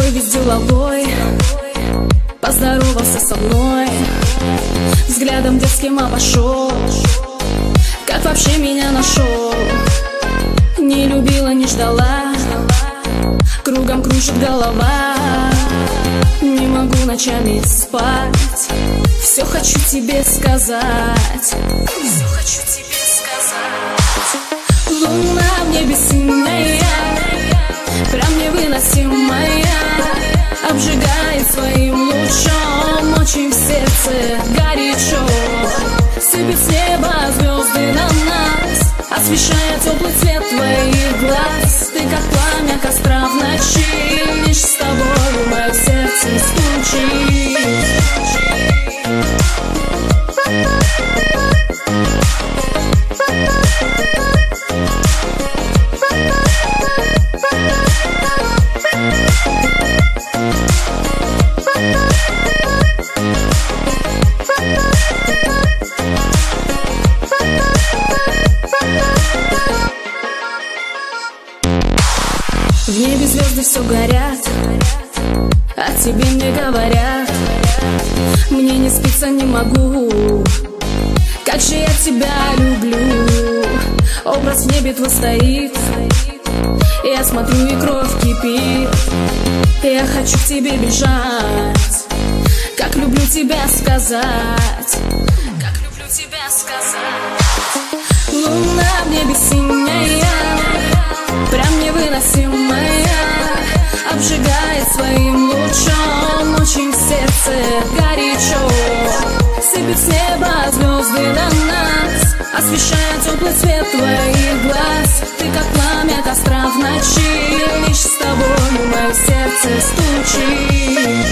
весь деловой, поздоровался со мной, взглядом детским обошел. Как вообще меня нашел? Не любила, не ждала, кругом кружит голова. Не могу ночами спать, все хочу тебе сказать, все хочу тебе сказать. Луна в небе синяя, прям невыносимая, обжигает своим лучом, очень в сердце горячо. Сыпет с неба звезды на нас, освещая теплый цвет твоих глаз. Ты как пламя костра в ночи, лишь с тобой мое сердце стучит. В небе звезды все горят, а тебе мне говорят. Мне не спится, не могу, как же я тебя люблю. Образ в небе твой стоит, я смотрю и кровь кипит. Я хочу к тебе бежать, как люблю тебя сказать, как люблю тебя сказать. Луна в небе синяя, прям невыносимая, обжигает своим лучом, очень в сердце горячо. Сыпет с неба звезды на нас, освещая теплый цвет твоих глаз. Ты как пламя костра в ночи, лишь с тобой мое сердце стучит.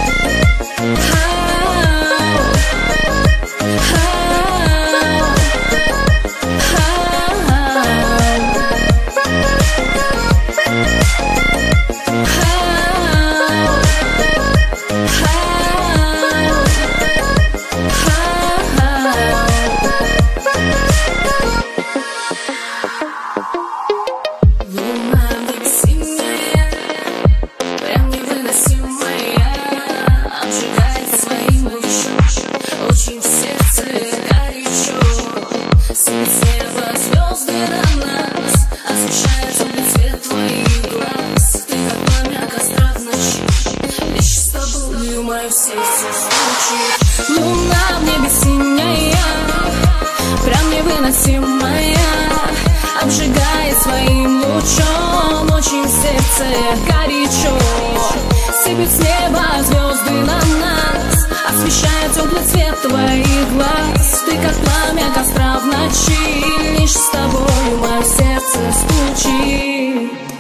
Луна в небе синяя, прям невыносимая, обжигает своим лучом, очень в сердце горячо. Сыпет с неба звезды на нас, освещая теплый цвет твоих глаз. Ты как пламя костра в ночи, лишь с тобой мое сердце стучит.